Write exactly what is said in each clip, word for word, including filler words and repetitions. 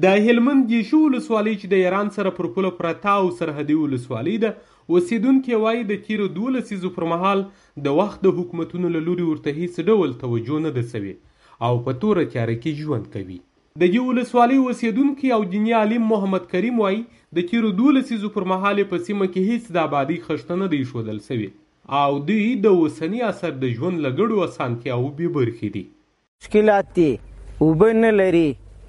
د هلمند ګیشو ولسوالۍ چې د ایران سره پر پوله پرته او سرحدي ولسوالۍ ده، اوسیدونکي وایي د تیرو دوو لسیزو پر مهال د وخت د حکومتونو له لوري ورته هیڅ ډول توجه نه ده سوې او په توره تیاره کې ژوند کوي. د دې ولسوالۍ اوسیدونکي او دیني عالم محمد کریم وایي د تیرو دوو لسیزو پر مهال په سیمه کې هیڅ د آبادۍ خښته نه دی ښودل سوې او دوی د اوسني عصر د ژوند له ګډو اسانتیاوو بې برخې دي. مشکلات دي، اوبه نه لري،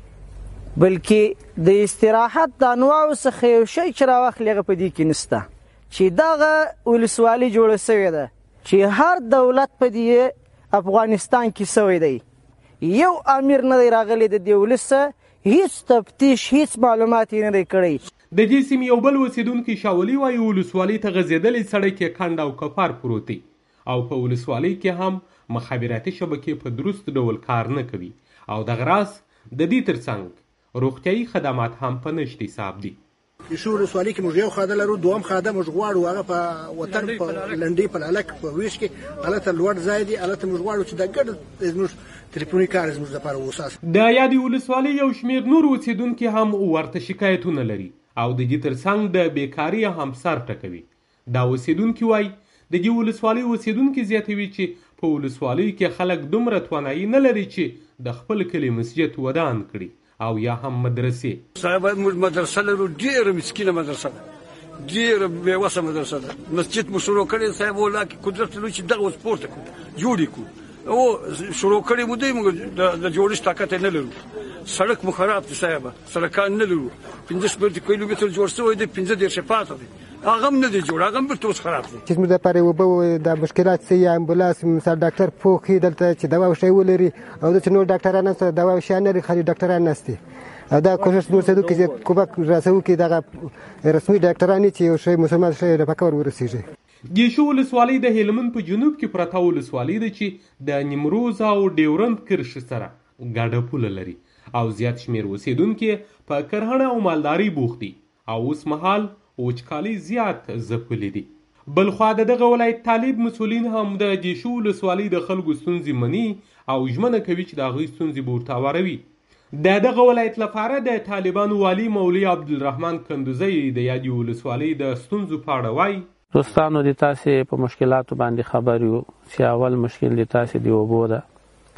بلکې د استراحت د انواعو څخه یو شی چې راواخلي هغه په دې کې نشته، چې دغه ولسوالي جوړه سوې ده چې هر دولت په دې افغانستان کې سوی دی. یو امیر نه دی راغلی د دې ولسه هیڅ تفتیش هیڅ معلومات یې نه دی کړی. د دې سیمې یو بل اوسیدونکي شاولي وایي ولسوالۍ ته غځېدلی سړک یې کنډ او کفار پروت دی او په ولسوالۍ کې هم مخابراتي شبکې په درست ډول کار نه کوي او دغه راز د دې ترڅنګ روغتیايي خدمات هم په نشت حساب دي. ګیشو ولسوالۍ کې موږ یو خاده لرو، دوهم خاده موږ غواړو هغه په وطن په لنډۍ په الک په ویش کې هلته لوړ ځای دی، هلته موږ غواړو چې د ګډ زموږ تلیفوني کار زموږ لپاره وساس. د یادې ولسوالۍ یو شمېر نور اوسیدونکي هم ورته شکایتونه لري او د دې ترڅنګ د بیکاري هم سر ټکوي. دا اوسیدونکي وایي د دې ولسوالۍ اوسیدونکي زیاتوي چې په ولسوالۍ کې خلک دومره توانایي نه لري چې د خپل کلي مسجد ودان کړي او یا هم مدرسې. صاحب موږ مدرسه لرو، ډېره مسکینه مدرسه ده، ډېره بېوسه مدرسه ده. مسجد مو شروع کړی صاحب ولا کې قدرت لرو چې دغه اوس پورته کړو جوړ کړو او شروع کړی مو دی، موږ د جوړښت طاقت نه لرو. سړک مو خراب دی صاحب، سړکان نه لرو. پنځه شپږ کیلومتر جوړ شوی دی، پنځه دېرش پاته دی، هغه هم نه دی جوړ، هغه هم بیرته اوس خراب دی. چې زموږ دپاره اوبه د مشکلات څه یا امبولانس مثال ډاکټر پوخ وي دلته چې دوا او شی ولري او دلته نور ډاکټران نشته، دوا او شی نه لري، خالي ډاکټران نشته او دا کوشش موږ کوو چې کومک راسوو کې دغه رسمي ډاکټران چې یو شی مسلمان شی د پکور ورسیږي. ګیشو ولسوالۍ د هلمند په جنوب کې پرته ولسوالۍ ده چې د نیمروز او ډیورند کرښې سره ګډه پوله لري او زیات شمېر اوسیدونکي په کرهڼه او مالدارۍ بوخت دي او اوس مهال وچکالي زیات ځپلي دي. بلخوا د دغه ولایت طالب مسؤلین هم د ګیشو ولسوالۍ د خلکو ستونزې مني او ژمنه کوي چې د هغوی ستونزې به ورته هواروي. د دغه ولایت لپاره د طالبانو والي مولوي عبدالرحمن کندوزی د یادې ولسوالۍ د ستونزو په اړه وایي دوستانو د تاسې په مشکلاتو باندې خبر یو چې اول مشکل د تاسې د اوبو ده،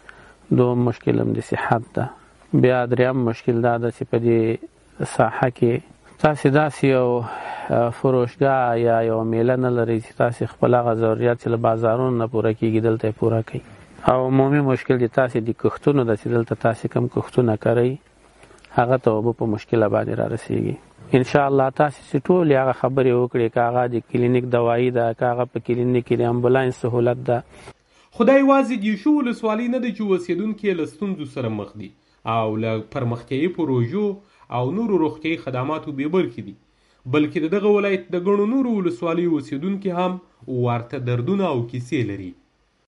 دوم مشکل هم د صحت ده، بیا دریم مشکل دا ده چې په دې ساحه کې تاسې داسې یو فروشګاه یا یو میله نه لرئ چې تاسې خپل هغه ضرورت چې له بازارونو نه پوره کېږي دلته یې پوره کوئ. او عمومي مشکل د تاسې د کښتونو ده چې دلته تاسې کم کښتونه کوئ هغه ته اوبه په مشکله باندې را رسېږي. انشاءالله تاسې چې ټولې هغه خبرې وکړې که هغه د کلینیک دوایي ده، که هغه په کلینیک کې د امبولانس سهولت ده. خدای یوازې ګیشو ولسوالۍ نه ده چې اوسېدونکي یې له ستونزو سره مخ دي او له پرمختیایي پروژو او نورو روغتیایي خدماتو بې برخې دي، بلکې د دغه ولایت د ګڼو نورو ولسوالیو اوسېدونکي هم ورته دردونه او کیسې لري.